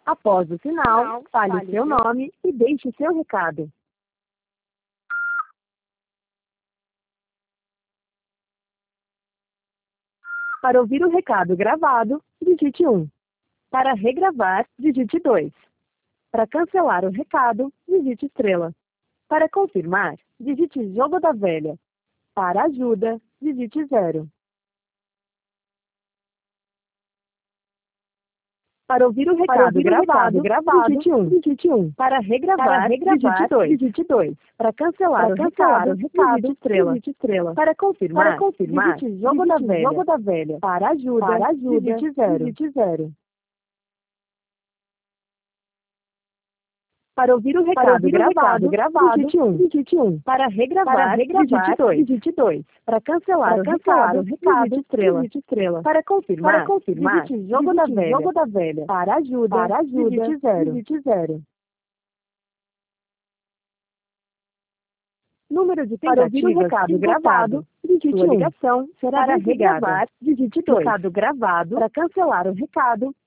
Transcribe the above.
Após o sinal, fale seu nome e deixe seu recado. Para ouvir o recado gravado, digite 1. Para regravar, digite 2. Para cancelar o recado, digite estrela. Para confirmar, digite jogo da velha. Para ajuda, digite 0. Para ouvir o recado gravado, digite 1. Para regravar, digite 2. Para cancelar o recado, digite estrela. Para confirmar, digite jogo da velha. Para ajuda, digite 0. Para ouvir o recado gravado, digite 1. Para regravar, digite 2. Para cancelar o recado, digite estrela. Para confirmar, digite jogo da velha. Para ajuda, digite 0. Número de tentativas. Para ouvir o recado gravado, digite 1. Ligação será para regravar, digite 2. Recado gravado. Para cancelar o recado,